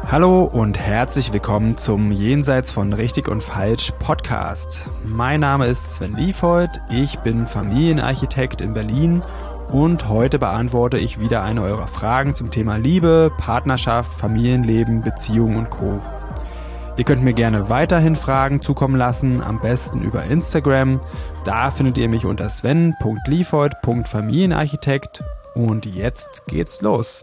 Hallo und herzlich willkommen zum Jenseits von Richtig und Falsch Podcast. Mein Name ist Sven Liefhold, ich bin Familienarchitekt in Berlin und heute beantworte ich wieder eine eurer Fragen zum Thema Liebe, Partnerschaft, Familienleben, Beziehung und Co. Ihr könnt mir gerne weiterhin Fragen zukommen lassen, am besten über Instagram. Da findet ihr mich unter sven.liefhold.familienarchitekt und jetzt geht's los.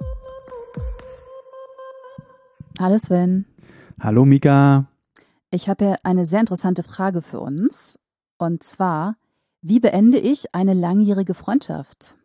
Hallo Sven. Hallo Mika. Ich habe hier eine sehr interessante Frage für uns. Und zwar, wie beende ich eine langjährige Freundschaft?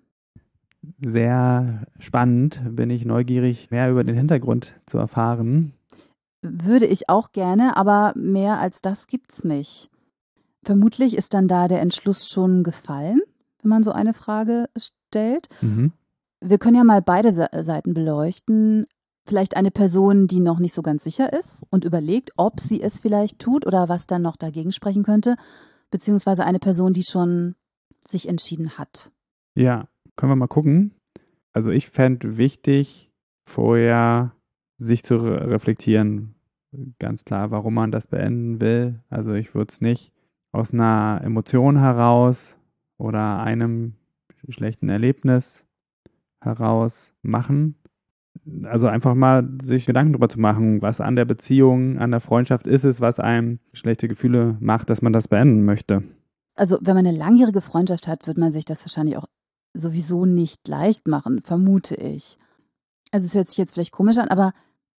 Sehr spannend, bin ich neugierig, mehr über den Hintergrund zu erfahren. Würde ich auch gerne, aber mehr als das gibt's nicht. Vermutlich ist dann da der Entschluss schon gefallen, wenn man so eine Frage stellt. Wir können ja mal beide Seiten beleuchten. Vielleicht eine Person, die noch nicht so ganz sicher ist und überlegt, ob sie es vielleicht tut oder was dann noch dagegen sprechen könnte, beziehungsweise eine Person, die schon sich entschieden hat. Ja, können wir mal gucken. Also ich fände wichtig, vorher sich zu reflektieren, ganz klar, warum man das beenden will. Also ich würde es nicht aus einer Emotion heraus oder einem schlechten Erlebnis heraus machen. Also einfach mal sich Gedanken darüber zu machen, was an der Beziehung, an der Freundschaft ist es, was einem schlechte Gefühle macht, dass man das beenden möchte. Also wenn man eine langjährige Freundschaft hat, wird man sich das wahrscheinlich auch sowieso nicht leicht machen, vermute ich. Also es hört sich jetzt vielleicht komisch an, aber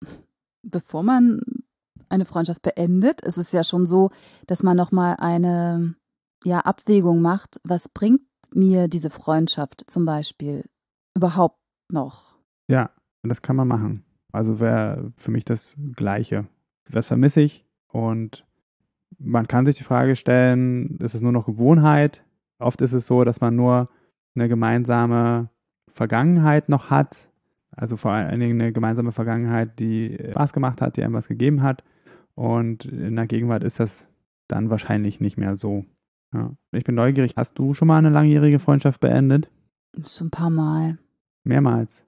bevor man eine Freundschaft beendet, ist es ja schon so, dass man nochmal eine Abwägung macht, was bringt mir diese Freundschaft zum Beispiel überhaupt noch? Ja, das kann man machen. Also wäre für mich das Gleiche. Was vermisse ich? Und man kann sich die Frage stellen, ist es nur noch Gewohnheit? Oft ist es so, dass man nur eine gemeinsame Vergangenheit noch hat. Also vor allen Dingen eine gemeinsame Vergangenheit, die Spaß gemacht hat, die einem was gegeben hat. Und in der Gegenwart ist das dann wahrscheinlich nicht mehr so. Ja. Ich bin neugierig. Hast du schon mal eine langjährige Freundschaft beendet? Schon ein paar Mal. Mehrmals?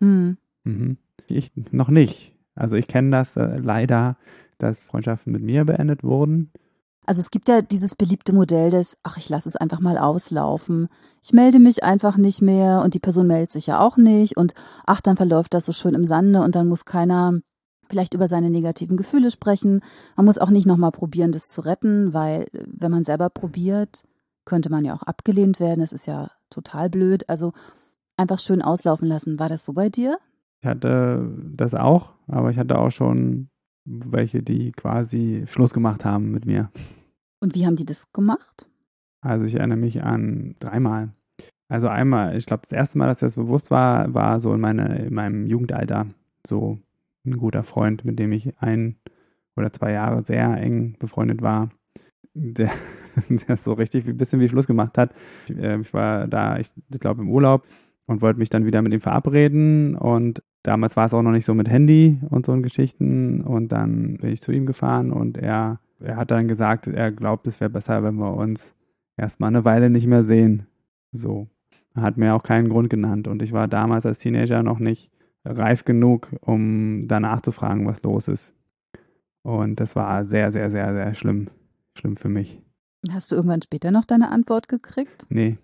Ich noch nicht. Also ich kenne das leider, dass Freundschaften mit mir beendet wurden. Also es gibt ja dieses beliebte Modell des, ich lasse es einfach mal auslaufen. Ich melde mich einfach nicht mehr und die Person meldet sich ja auch nicht und dann verläuft das so schön im Sande und dann muss keiner vielleicht über seine negativen Gefühle sprechen. Man muss auch nicht nochmal probieren, das zu retten, weil wenn man selber probiert, könnte man ja auch abgelehnt werden. Das ist ja total blöd. Also einfach schön auslaufen lassen. War das so bei dir? Ich hatte das auch, aber ich hatte auch schon welche, die quasi Schluss gemacht haben mit mir. Und wie haben die das gemacht? Also ich erinnere mich an 3-mal. Also einmal, ich glaube, das erste Mal, dass das bewusst war, war so in meinem Jugendalter. So ein guter Freund, mit dem ich 1 oder 2 Jahre sehr eng befreundet war, der so richtig ein bisschen wie Schluss gemacht hat. Ich war da, ich glaube, im Urlaub und wollte mich dann wieder mit ihm verabreden und damals war es auch noch nicht so mit Handy und so Geschichten und dann bin ich zu ihm gefahren und er hat dann gesagt, er glaubt, es wäre besser, wenn wir uns erstmal eine Weile nicht mehr sehen. So. Er hat mir auch keinen Grund genannt und ich war damals als Teenager noch nicht reif genug, um danach zu fragen, was los ist. Und das war sehr, sehr, sehr, sehr schlimm. Schlimm für mich. Hast du irgendwann später noch deine Antwort gekriegt? Nee.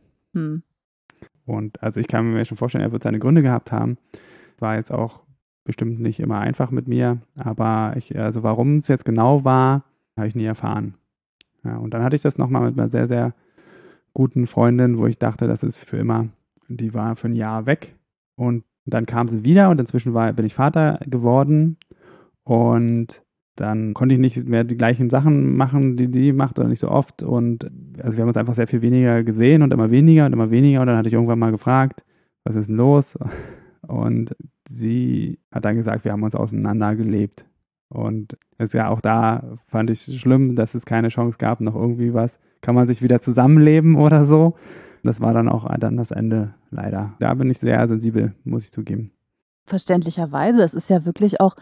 Und also ich kann mir schon vorstellen, er wird seine Gründe gehabt haben. War jetzt auch bestimmt nicht immer einfach mit mir, aber also warum es jetzt genau war, habe ich nie erfahren. Ja, und dann hatte ich das nochmal mit einer sehr, sehr guten Freundin, wo ich dachte, das ist für immer. Die war für ein Jahr weg und dann kam sie wieder und inzwischen bin ich Vater geworden und dann konnte ich nicht mehr die gleichen Sachen machen, die macht oder nicht so oft und also wir haben uns einfach sehr viel weniger gesehen und immer weniger und dann hatte ich irgendwann mal gefragt, was ist denn los? Und sie hat dann gesagt, wir haben uns auseinandergelebt. Und es ja auch da fand ich schlimm, dass es keine Chance gab, noch irgendwie was. Kann man sich wieder zusammenleben oder so? Das war dann auch dann das Ende, leider. Da bin ich sehr sensibel, muss ich zugeben. Verständlicherweise. Es ist ja wirklich auch,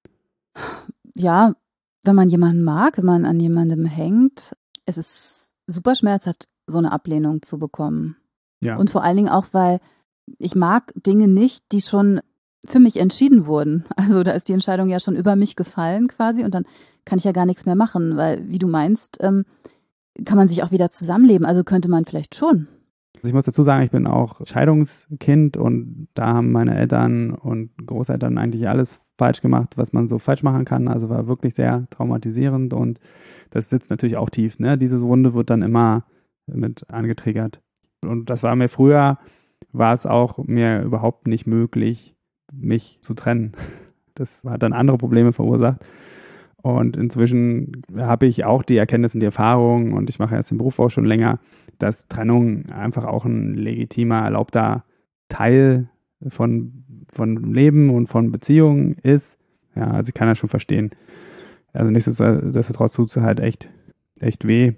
wenn man jemanden mag, wenn man an jemandem hängt, es ist super schmerzhaft, so eine Ablehnung zu bekommen. Ja. Und vor allen Dingen auch, weil ich mag Dinge nicht, die schon für mich entschieden wurden. Also da ist die Entscheidung ja schon über mich gefallen quasi und dann kann ich ja gar nichts mehr machen, weil wie du meinst, kann man sich auch wieder zusammenleben. Also könnte man vielleicht schon. Also ich muss dazu sagen, ich bin auch Scheidungskind und da haben meine Eltern und Großeltern eigentlich alles falsch gemacht, was man so falsch machen kann. Also war wirklich sehr traumatisierend und das sitzt natürlich auch tief. Ne? Diese Wunde wird dann immer mit angetriggert. Und das war mir früher, war es auch mir überhaupt nicht möglich, mich zu trennen. Das hat dann andere Probleme verursacht. Und inzwischen habe ich auch die Erkenntnis und die Erfahrung und ich mache jetzt den Beruf auch schon länger, dass Trennung einfach auch ein legitimer, erlaubter Teil von Leben und von Beziehungen ist. Ja, also ich kann das schon verstehen. Also nichtsdestotrotz tut es halt echt weh.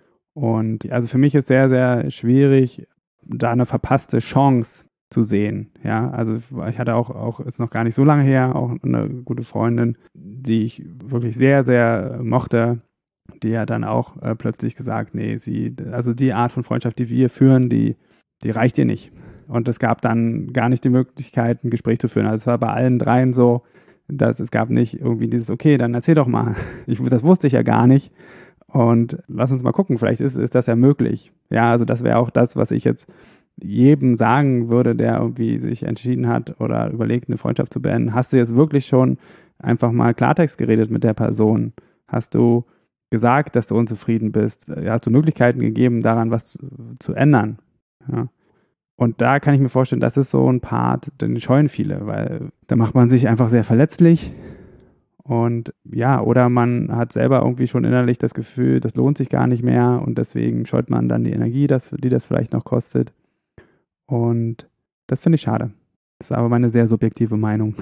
Und also für mich ist sehr, sehr schwierig, da eine verpasste Chance zu sehen. Ja, also ich hatte auch ist noch gar nicht so lange her, auch eine gute Freundin, die ich wirklich sehr, sehr mochte, die hat dann auch plötzlich gesagt, nee, also die Art von Freundschaft, die wir führen, die reicht ihr nicht. Und es gab dann gar nicht die Möglichkeit, ein Gespräch zu führen. Also es war bei allen dreien so, dass es gab nicht irgendwie dieses, okay, dann erzähl doch mal. Das wusste ich ja gar nicht. Und lass uns mal gucken, vielleicht ist das ja möglich. Ja, also das wäre auch das, was ich jetzt jedem sagen würde, der irgendwie sich entschieden hat oder überlegt, eine Freundschaft zu beenden. Hast du jetzt wirklich schon einfach mal Klartext geredet mit der Person? Hast du gesagt, dass du unzufrieden bist? Hast du Möglichkeiten gegeben, daran was zu ändern? Ja. Und da kann ich mir vorstellen, das ist so ein Part, den scheuen viele, weil da macht man sich einfach sehr verletzlich. Und ja, oder man hat selber irgendwie schon innerlich das Gefühl, das lohnt sich gar nicht mehr und deswegen scheut man dann die Energie, die das vielleicht noch kostet. Und das finde ich schade. Das ist aber meine sehr subjektive Meinung.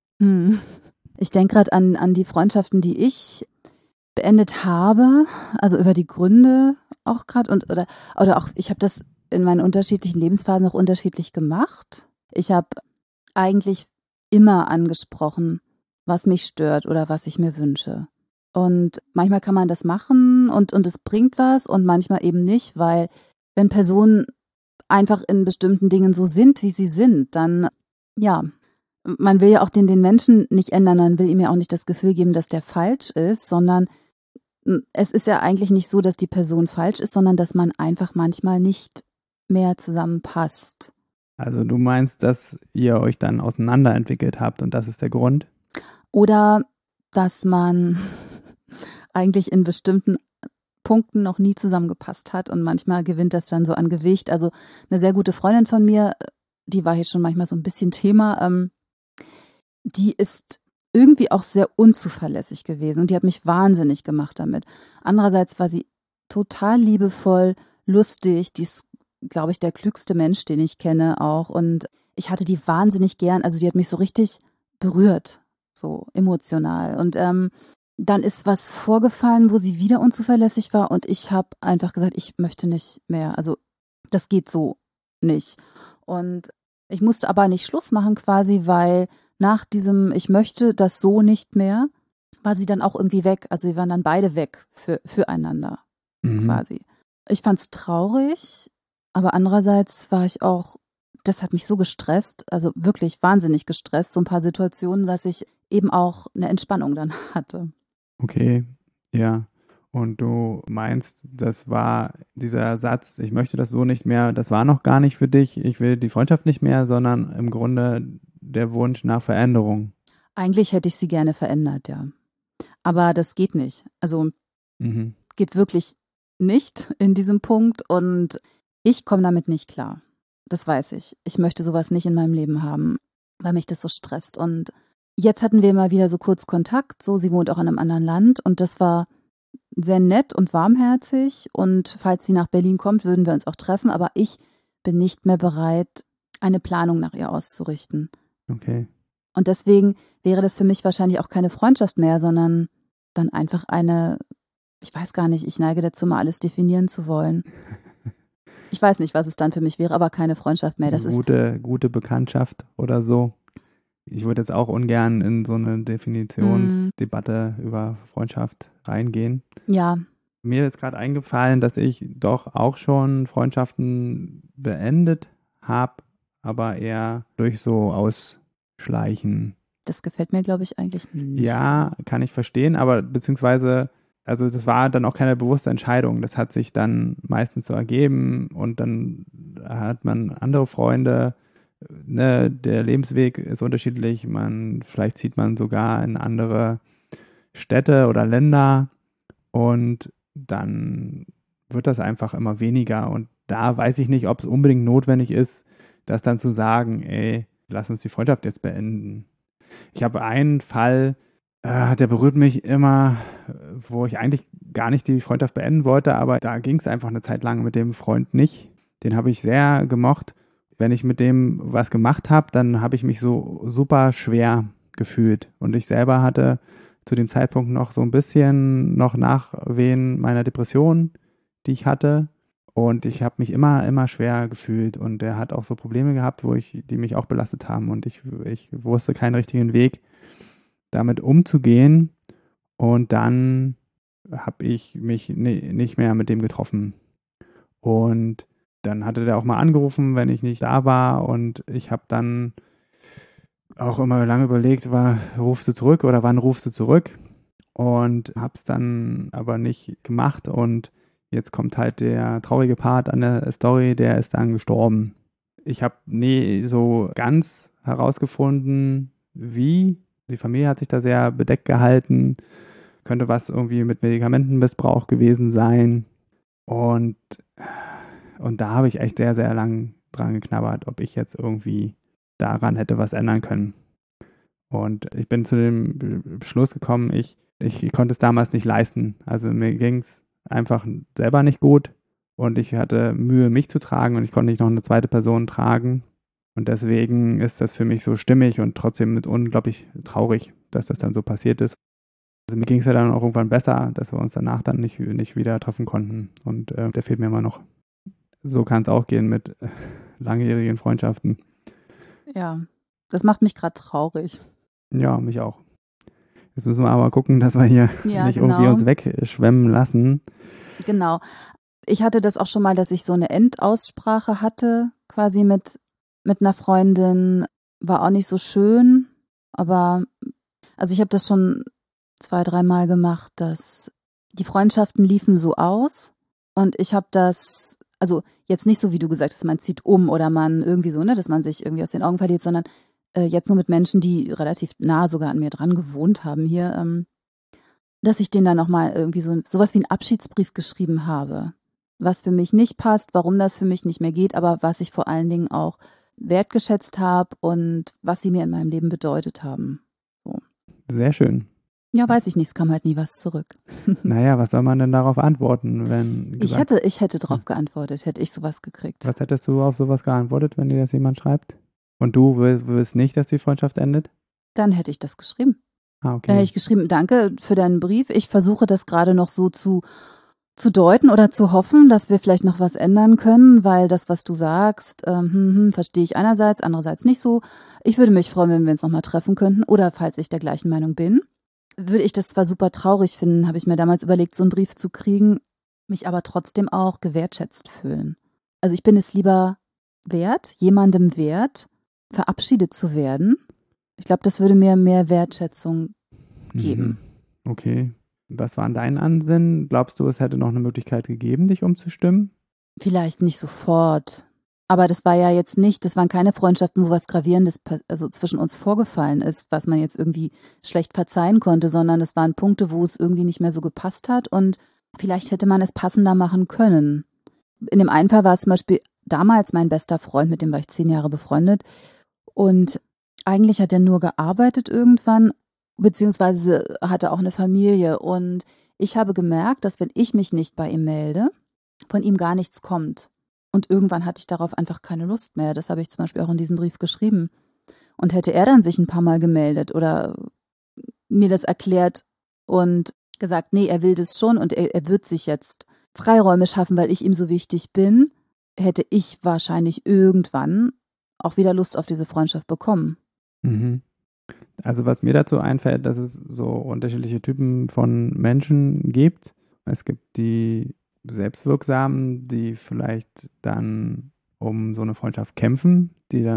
Ich denke gerade an die Freundschaften, die ich beendet habe, also über die Gründe auch gerade oder auch, ich habe das in meinen unterschiedlichen Lebensphasen auch unterschiedlich gemacht. Ich habe eigentlich immer angesprochen, was mich stört oder was ich mir wünsche. Und manchmal kann man das machen und es bringt was und manchmal eben nicht, weil wenn Personen einfach in bestimmten Dingen so sind, wie sie sind, dann, ja, man will ja auch den Menschen nicht ändern, man will ihm ja auch nicht das Gefühl geben, dass der falsch ist, sondern es ist ja eigentlich nicht so, dass die Person falsch ist, sondern dass man einfach manchmal nicht mehr zusammenpasst. Also du meinst, dass ihr euch dann auseinanderentwickelt habt und das ist der Grund? Oder dass man eigentlich in bestimmten Punkten noch nie zusammengepasst hat und manchmal gewinnt das dann so an Gewicht. Also eine sehr gute Freundin von mir, die war hier schon manchmal so ein bisschen Thema, die ist irgendwie auch sehr unzuverlässig gewesen und die hat mich wahnsinnig gemacht damit. Andererseits war sie total liebevoll, lustig, die ist, glaube ich, der klügste Mensch, den ich kenne auch und ich hatte die wahnsinnig gern, also die hat mich so richtig berührt, so emotional und dann ist was vorgefallen, wo sie wieder unzuverlässig war und ich habe einfach gesagt, ich möchte nicht mehr. Also das geht so nicht. Und ich musste aber nicht Schluss machen quasi, weil nach diesem ich möchte das so nicht mehr, war sie dann auch irgendwie weg. Also wir waren dann beide weg füreinander quasi. Ich fand es traurig, aber andererseits war ich auch, das hat mich so gestresst, also wirklich wahnsinnig gestresst, so ein paar Situationen, dass ich eben auch eine Entspannung dann hatte. Okay, ja. Und du meinst, das war dieser Satz, ich möchte das so nicht mehr, das war noch gar nicht für dich, ich will die Freundschaft nicht mehr, sondern im Grunde der Wunsch nach Veränderung. Eigentlich hätte ich sie gerne verändert, ja. Aber das geht nicht. Also geht wirklich nicht in diesem Punkt und ich komme damit nicht klar. Das weiß ich. Ich möchte sowas nicht in meinem Leben haben, weil mich das so stresst. Und jetzt hatten wir mal wieder so kurz Kontakt, so sie wohnt auch in einem anderen Land und das war sehr nett und warmherzig und falls sie nach Berlin kommt, würden wir uns auch treffen, aber ich bin nicht mehr bereit, eine Planung nach ihr auszurichten. Okay. Und deswegen wäre das für mich wahrscheinlich auch keine Freundschaft mehr, sondern dann einfach eine, ich weiß gar nicht, ich neige dazu, mal alles definieren zu wollen. Ich weiß nicht, was es dann für mich wäre, aber keine Freundschaft mehr. Das ist gute Bekanntschaft oder so. Ich würde jetzt auch ungern in so eine Definitionsdebatte über Freundschaft reingehen. Ja. Mir ist gerade eingefallen, dass ich doch auch schon Freundschaften beendet habe, aber eher durch so aus schleichen. Das gefällt mir, glaube ich, eigentlich nicht. Ja, kann ich verstehen, aber beziehungsweise, also das war dann auch keine bewusste Entscheidung. Das hat sich dann meistens so ergeben und dann hat man andere Freunde, ne, der Lebensweg ist unterschiedlich, vielleicht zieht man sogar in andere Städte oder Länder und dann wird das einfach immer weniger und da weiß ich nicht, ob es unbedingt notwendig ist, das dann zu sagen, ey, lass uns die Freundschaft jetzt beenden. Ich habe einen Fall, der berührt mich immer, wo ich eigentlich gar nicht die Freundschaft beenden wollte, aber da ging es einfach eine Zeit lang mit dem Freund nicht. Den habe ich sehr gemocht. Wenn ich mit dem was gemacht habe, dann habe ich mich so super schwer gefühlt. Und ich selber hatte zu dem Zeitpunkt noch so ein bisschen noch Nachwehen meiner Depression, die ich hatte. Und ich habe mich immer schwer gefühlt. Und er hat auch so Probleme gehabt, die mich auch belastet haben. Und ich wusste keinen richtigen Weg, damit umzugehen. Und dann habe ich mich nicht mehr mit dem getroffen. Und dann hatte der auch mal angerufen, wenn ich nicht da war. Und ich habe dann auch immer lange überlegt, rufst du zurück oder wann rufst du zurück? Und habe es dann aber nicht gemacht. Und jetzt kommt halt der traurige Part an der Story, der ist dann gestorben. Ich habe nie so ganz herausgefunden, wie. Die Familie hat sich da sehr bedeckt gehalten. Könnte was irgendwie mit Medikamentenmissbrauch gewesen sein. Und da habe ich echt sehr, sehr lang dran geknabbert, ob ich jetzt irgendwie daran hätte was ändern können. Und ich bin zu dem Schluss gekommen, ich konnte es damals nicht leisten. Also mir ging es einfach selber nicht gut und ich hatte Mühe, mich zu tragen und ich konnte nicht noch eine zweite Person tragen. Und deswegen ist das für mich so stimmig und trotzdem mit unglaublich traurig, dass das dann so passiert ist. Also mir ging es ja dann auch irgendwann besser, dass wir uns danach dann nicht wieder treffen konnten. Und der fehlt mir immer noch. So kann es auch gehen mit langjährigen Freundschaften. Ja, das macht mich gerade traurig. Ja, mich auch. Jetzt müssen wir aber gucken, dass wir hier nicht irgendwie uns wegschwemmen lassen. Genau. Ich hatte das auch schon mal, dass ich so eine Endaussprache hatte, quasi mit einer Freundin. War auch nicht so schön, aber also ich habe das schon 2, 3 Mal gemacht, dass die Freundschaften liefen so aus und ich habe das, also jetzt nicht so, wie du gesagt hast, man zieht um oder man irgendwie so, ne, dass man sich irgendwie aus den Augen verliert, sondern jetzt nur mit Menschen, die relativ nah sogar an mir dran gewohnt haben hier, dass ich denen dann nochmal irgendwie sowas wie einen Abschiedsbrief geschrieben habe, was für mich nicht passt, warum das für mich nicht mehr geht, aber was ich vor allen Dingen auch wertgeschätzt habe und was sie mir in meinem Leben bedeutet haben. So. Sehr schön. Ja, weiß ich nicht, es kam halt nie was zurück. Naja, was soll man denn darauf antworten, wenn Ich hätte drauf geantwortet, hätte ich sowas gekriegt. Was hättest du auf sowas geantwortet, wenn dir das jemand schreibt? Und du willst nicht, dass die Freundschaft endet? Dann hätte ich das geschrieben. Ah, okay. Dann hätte ich geschrieben, danke für deinen Brief. Ich versuche das gerade noch so zu deuten oder zu hoffen, dass wir vielleicht noch was ändern können, weil das, was du sagst, verstehe ich einerseits, andererseits nicht so. Ich würde mich freuen, wenn wir uns nochmal treffen könnten oder falls ich der gleichen Meinung bin. Würde ich das zwar super traurig finden, habe ich mir damals überlegt, so einen Brief zu kriegen, mich aber trotzdem auch gewertschätzt fühlen. Also ich bin es lieber wert, jemandem wert, verabschiedet zu werden. Ich glaube, das würde mir mehr Wertschätzung geben. Okay. Was waren dein Ansinnen? Glaubst du, es hätte noch eine Möglichkeit gegeben, dich umzustimmen? Vielleicht nicht sofort. Aber das war ja jetzt nicht, das waren keine Freundschaften, wo was Gravierendes also zwischen uns vorgefallen ist, was man jetzt irgendwie schlecht verzeihen konnte, sondern es waren Punkte, wo es irgendwie nicht mehr so gepasst hat und vielleicht hätte man es passender machen können. In dem einen Fall war es zum Beispiel damals mein bester Freund, mit dem war ich 10 Jahre befreundet und eigentlich hat er nur gearbeitet irgendwann, beziehungsweise hatte auch eine Familie und ich habe gemerkt, dass wenn ich mich nicht bei ihm melde, von ihm gar nichts kommt. Und irgendwann hatte ich darauf einfach keine Lust mehr. Das habe ich zum Beispiel auch in diesem Brief geschrieben. Und hätte er dann sich ein paar Mal gemeldet oder mir das erklärt und gesagt, nee, er will das schon und er wird sich jetzt Freiräume schaffen, weil ich ihm so wichtig bin, hätte ich wahrscheinlich irgendwann auch wieder Lust auf diese Freundschaft bekommen. Mhm. Also was mir dazu einfällt, dass es so unterschiedliche Typen von Menschen gibt. Es gibt die Selbstwirksamen, die vielleicht dann um so eine Freundschaft kämpfen, die dann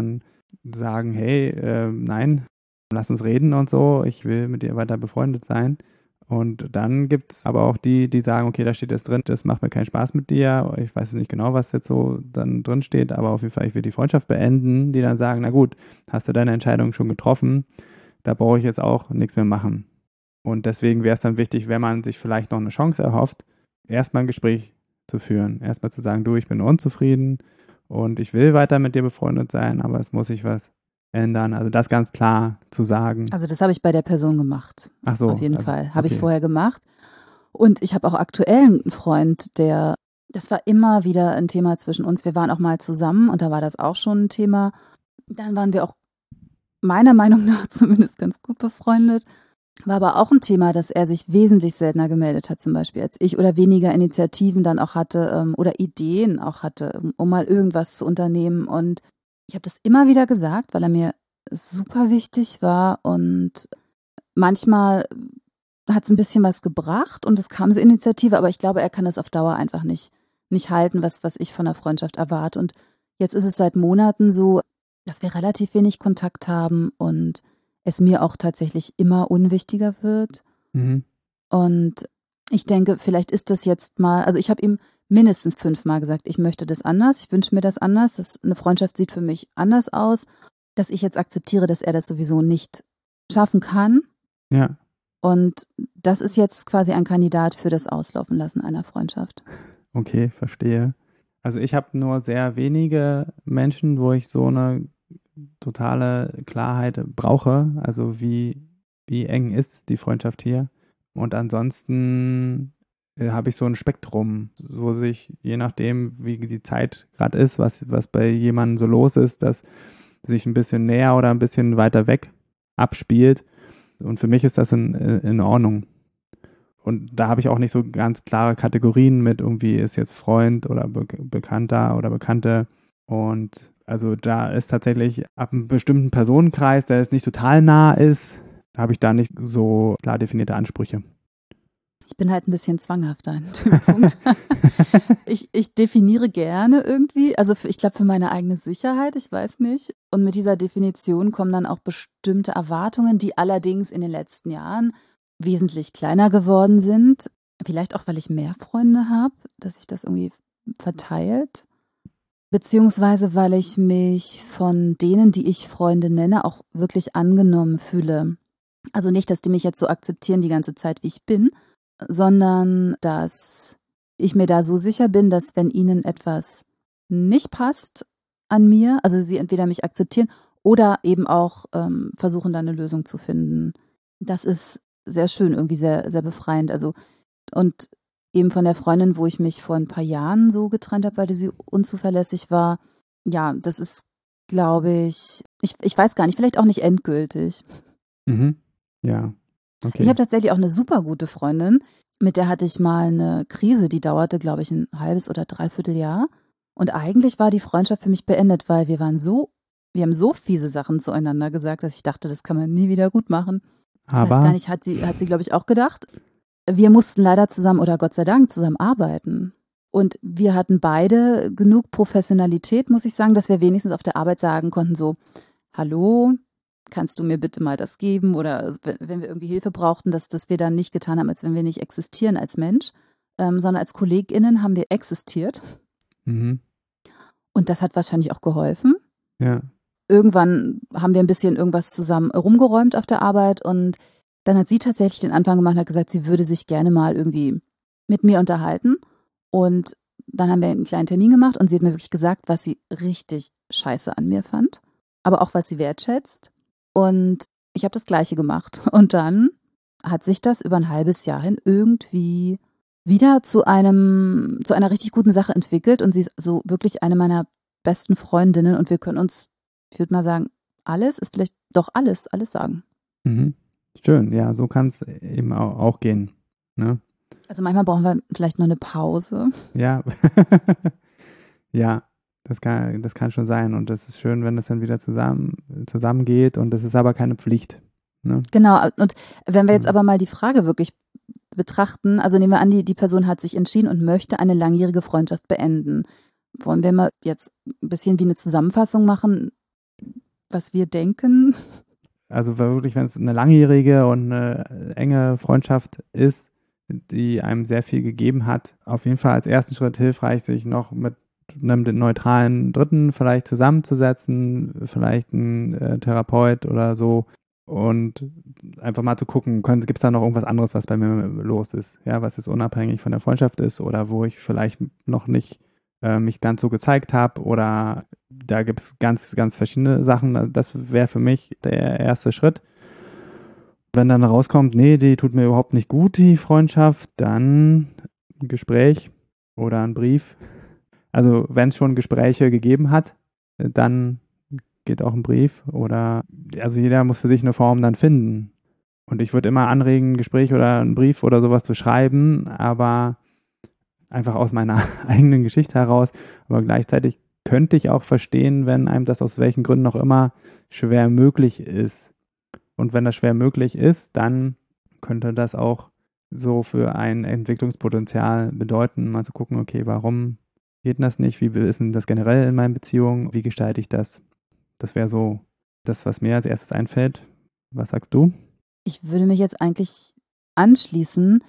sagen, hey, nein, lass uns reden und so, ich will mit dir weiter befreundet sein. Und dann gibt es aber auch die, die sagen, okay, da steht jetzt drin, das macht mir keinen Spaß mit dir. Ich weiß nicht genau, was jetzt so dann drin steht, aber auf jeden Fall, ich will die Freundschaft beenden, die dann sagen, na gut, hast du deine Entscheidung schon getroffen, da brauche ich jetzt auch nichts mehr machen. Und deswegen wäre es dann wichtig, wenn man sich vielleicht noch eine Chance erhofft, erstmal ein Gespräch zu führen. Erstmal zu sagen, du, ich bin unzufrieden und ich will weiter mit dir befreundet sein, aber es muss sich was ändern. Also das ganz klar zu sagen. Also das habe ich bei der Person gemacht. Ach so. Auf jeden also, Fall. Habe ich okay. vorher gemacht. Und ich habe auch aktuell einen Freund, das war immer wieder ein Thema zwischen uns. Wir waren auch mal zusammen und da war das auch schon ein Thema. Dann waren wir auch meiner Meinung nach zumindest ganz gut befreundet. War aber auch ein Thema, dass er sich wesentlich seltener gemeldet hat, zum Beispiel als ich, oder weniger Initiativen dann auch hatte oder Ideen auch hatte, um mal irgendwas zu unternehmen. Und ich habe das immer wieder gesagt, weil er mir super wichtig war und manchmal hat es ein bisschen was gebracht und es kam so Initiative, aber ich glaube, er kann das auf Dauer einfach nicht halten, was ich von der Freundschaft erwarte. Und jetzt ist es seit Monaten so, dass wir relativ wenig Kontakt haben und es mir auch tatsächlich immer unwichtiger wird. Mhm. Und ich denke, vielleicht ist das jetzt mal, also ich habe ihm mindestens 5-mal gesagt, ich möchte das anders, ich wünsche mir das anders, eine Freundschaft sieht für mich anders aus, dass ich jetzt akzeptiere, dass er das sowieso nicht schaffen kann. Ja. Und das ist jetzt quasi ein Kandidat für das Auslaufen lassen einer Freundschaft. Okay, verstehe. Also ich habe nur sehr wenige Menschen, wo ich so eine totale Klarheit brauche. Also wie eng ist die Freundschaft hier? Und ansonsten habe ich so ein Spektrum, wo sich, je nachdem, wie die Zeit gerade ist, was bei jemandem so los ist, dass sich ein bisschen näher oder ein bisschen weiter weg abspielt. Und für mich ist das in Ordnung. Und da habe ich auch nicht so ganz klare Kategorien mit, irgendwie ist jetzt Freund oder Bekannter oder Bekannte. Und also da ist tatsächlich ab einem bestimmten Personenkreis, der jetzt nicht total nah ist, habe ich da nicht so klar definierte Ansprüche. Ich bin halt ein bisschen zwanghafter an dem Punkt. Ich definiere gerne irgendwie, also ich glaube für meine eigene Sicherheit, ich weiß nicht. Und mit dieser Definition kommen dann auch bestimmte Erwartungen, die allerdings in den letzten Jahren wesentlich kleiner geworden sind. Vielleicht auch, weil ich mehr Freunde habe, dass sich das irgendwie verteilt. Beziehungsweise, weil ich mich von denen, die ich Freunde nenne, auch wirklich angenommen fühle. Also nicht, dass die mich jetzt so akzeptieren die ganze Zeit, wie ich bin, sondern dass ich mir da so sicher bin, dass wenn ihnen etwas nicht passt an mir, also sie entweder mich akzeptieren oder eben auch versuchen, da eine Lösung zu finden. Das ist sehr schön, irgendwie sehr, sehr befreiend. Also, und eben von der Freundin, wo ich mich vor ein paar Jahren so getrennt habe, weil sie unzuverlässig war, ja, das ist, glaube ich weiß gar nicht, vielleicht auch nicht endgültig. Mhm. Ja, okay. Ich habe tatsächlich auch eine super gute Freundin, mit der hatte ich mal eine Krise, die dauerte, glaube ich, ein halbes oder dreiviertel Jahr. Und eigentlich war die Freundschaft für mich beendet, weil wir haben so fiese Sachen zueinander gesagt, dass ich dachte, das kann man nie wieder gut machen. Ich weiß gar nicht, hat sie, glaube ich, auch gedacht. Wir mussten leider zusammen oder Gott sei Dank zusammen arbeiten. Und wir hatten beide genug Professionalität, muss ich sagen, dass wir wenigstens auf der Arbeit sagen konnten, so, hallo, kannst du mir bitte mal das geben? Oder wenn wir irgendwie Hilfe brauchten, dass wir dann nicht getan haben, als wenn wir nicht existieren als Mensch, sondern als KollegInnen haben wir existiert. Mhm. Und das hat wahrscheinlich auch geholfen. Ja. Irgendwann haben wir ein bisschen irgendwas zusammen rumgeräumt auf der Arbeit und dann hat sie tatsächlich den Anfang gemacht und hat gesagt, sie würde sich gerne mal irgendwie mit mir unterhalten. Und dann haben wir einen kleinen Termin gemacht und sie hat mir wirklich gesagt, was sie richtig scheiße an mir fand, aber auch was sie wertschätzt. Und ich habe das Gleiche gemacht. Und dann hat sich das über ein halbes Jahr hin irgendwie wieder zu einer richtig guten Sache entwickelt und sie ist so wirklich eine meiner besten Freundinnen und wir können uns, ich würde mal sagen, alles ist vielleicht doch alles sagen. Mhm. Schön, ja, so kann es eben auch gehen. Ne? Also manchmal brauchen wir vielleicht noch eine Pause. Ja, ja, das kann schon sein und das ist schön, wenn das dann wieder zusammengeht und das ist aber keine Pflicht. Ne? Genau, und wenn wir jetzt aber mal die Frage wirklich betrachten, also nehmen wir an, die Person hat sich entschieden und möchte eine langjährige Freundschaft beenden. Wollen wir mal jetzt ein bisschen wie eine Zusammenfassung machen? was wir denken. Also wirklich, wenn es eine langjährige und eine enge Freundschaft ist, die einem sehr viel gegeben hat, auf jeden Fall als ersten Schritt hilfreich, sich noch mit einem neutralen Dritten vielleicht zusammenzusetzen, vielleicht ein Therapeut oder so, und einfach mal zu gucken, gibt es da noch irgendwas anderes, was bei mir los ist, ja, was jetzt unabhängig von der Freundschaft ist oder wo ich vielleicht noch nicht mich ganz so gezeigt habe, oder da gibt es ganz, ganz verschiedene Sachen. Das wäre für mich der erste Schritt. Wenn dann rauskommt, nee, die tut mir überhaupt nicht gut, die Freundschaft, dann ein Gespräch oder ein Brief. Also wenn es schon Gespräche gegeben hat, dann geht auch ein Brief, oder also jeder muss für sich eine Form dann finden. Und ich würde immer anregen, ein Gespräch oder einen Brief oder sowas zu schreiben, aber einfach aus meiner eigenen Geschichte heraus. Aber gleichzeitig könnte ich auch verstehen, wenn einem das aus welchen Gründen auch immer schwer möglich ist. Und wenn das schwer möglich ist, dann könnte das auch so für ein Entwicklungspotenzial bedeuten, mal zu gucken, okay, warum geht das nicht? Wie ist denn das generell in meinen Beziehungen? Wie gestalte ich das? Das wäre so das, was mir als erstes einfällt. Was sagst du? Ich würde mich jetzt eigentlich anschließen,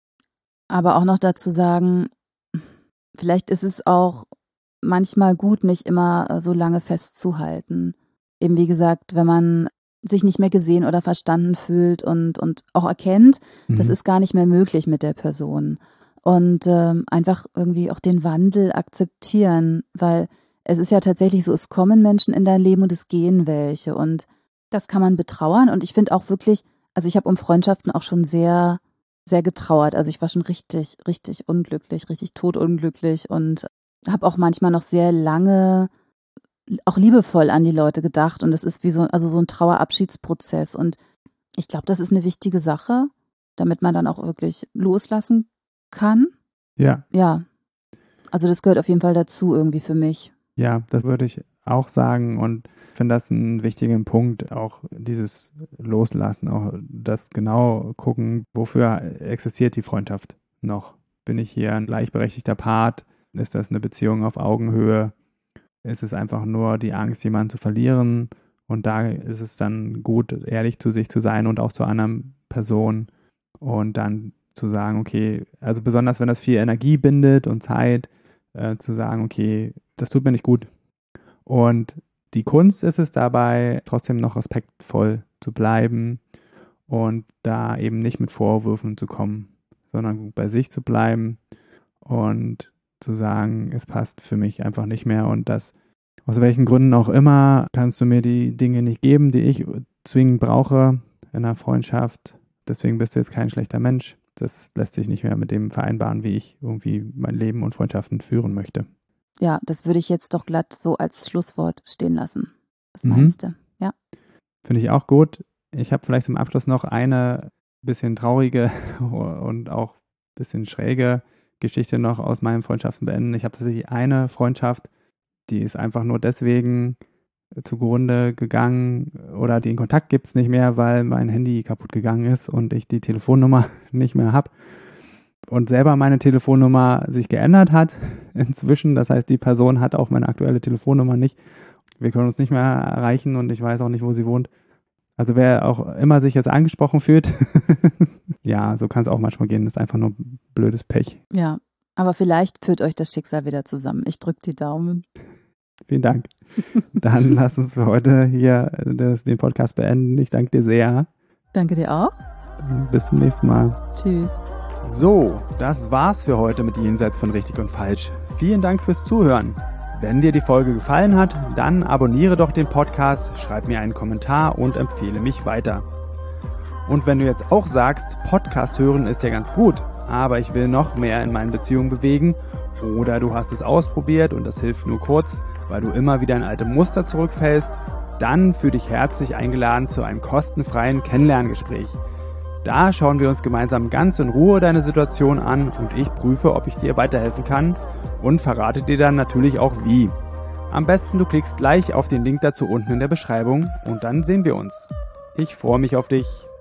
aber auch noch dazu sagen, vielleicht ist es auch manchmal gut, nicht immer so lange festzuhalten. Eben wie gesagt, wenn man sich nicht mehr gesehen oder verstanden fühlt und auch erkennt, das ist gar nicht mehr möglich mit der Person. Und einfach irgendwie auch den Wandel akzeptieren, weil es ist ja tatsächlich so, es kommen Menschen in dein Leben und es gehen welche. Und das kann man betrauern. Und ich finde auch wirklich, also ich habe um Freundschaften auch schon sehr, sehr getrauert. Also ich war schon richtig, richtig unglücklich, richtig todunglücklich und habe auch manchmal noch sehr lange auch liebevoll an die Leute gedacht. Und das ist wie so ein Trauerabschiedsprozess. Und ich glaube, das ist eine wichtige Sache, damit man dann auch wirklich loslassen kann. Ja. Ja. Also das gehört auf jeden Fall dazu irgendwie für mich. Ja, das würde ich auch sagen, und ich finde das einen wichtigen Punkt, auch dieses Loslassen, auch das genau gucken, wofür existiert die Freundschaft noch? Bin ich hier ein gleichberechtigter Part? Ist das eine Beziehung auf Augenhöhe? Ist es einfach nur die Angst, jemanden zu verlieren? Und da ist es dann gut, ehrlich zu sich zu sein und auch zur anderen Person und dann zu sagen, okay, also besonders wenn das viel Energie bindet und Zeit, zu sagen, okay, das tut mir nicht gut. Und die Kunst ist es dabei, trotzdem noch respektvoll zu bleiben und da eben nicht mit Vorwürfen zu kommen, sondern bei sich zu bleiben und zu sagen, es passt für mich einfach nicht mehr, und das aus welchen Gründen auch immer kannst du mir die Dinge nicht geben, die ich zwingend brauche in einer Freundschaft. Deswegen bist du jetzt kein schlechter Mensch. Das lässt sich nicht mehr mit dem vereinbaren, wie ich irgendwie mein Leben und Freundschaften führen möchte. Ja, das würde ich jetzt doch glatt so als Schlusswort stehen lassen. Was meinst du? Ja. Finde ich auch gut. Ich habe vielleicht zum Abschluss noch eine bisschen traurige und auch ein bisschen schräge Geschichte noch aus meinen Freundschaften beenden. Ich habe tatsächlich eine Freundschaft, die ist einfach nur deswegen zugrunde gegangen, oder den Kontakt gibt es nicht mehr, weil mein Handy kaputt gegangen ist und ich die Telefonnummer nicht mehr habe und selber meine Telefonnummer sich geändert hat inzwischen. Das heißt, die Person hat auch meine aktuelle Telefonnummer nicht. Wir können uns nicht mehr erreichen und ich weiß auch nicht, wo sie wohnt. Also wer auch immer sich jetzt angesprochen fühlt, ja, so kann es auch manchmal gehen. Das ist einfach nur blödes Pech. Ja, aber vielleicht führt euch das Schicksal wieder zusammen. Ich drücke die Daumen. Vielen Dank. Dann lass uns für heute hier den Podcast beenden. Ich danke dir sehr. Danke dir auch. Bis zum nächsten Mal. Tschüss. So, das war's für heute mit Jenseits von Richtig und Falsch. Vielen Dank fürs Zuhören. Wenn dir die Folge gefallen hat, dann abonniere doch den Podcast, schreib mir einen Kommentar und empfehle mich weiter. Und wenn du jetzt auch sagst, Podcast hören ist ja ganz gut, aber ich will noch mehr in meinen Beziehungen bewegen, oder du hast es ausprobiert und das hilft nur kurz, weil du immer wieder in alte Muster zurückfällst, dann fühl dich herzlich eingeladen zu einem kostenfreien Kennenlerngespräch. Da schauen wir uns gemeinsam ganz in Ruhe deine Situation an und ich prüfe, ob ich dir weiterhelfen kann und verrate dir dann natürlich auch wie. Am besten du klickst gleich auf den Link dazu unten in der Beschreibung und dann sehen wir uns. Ich freue mich auf dich.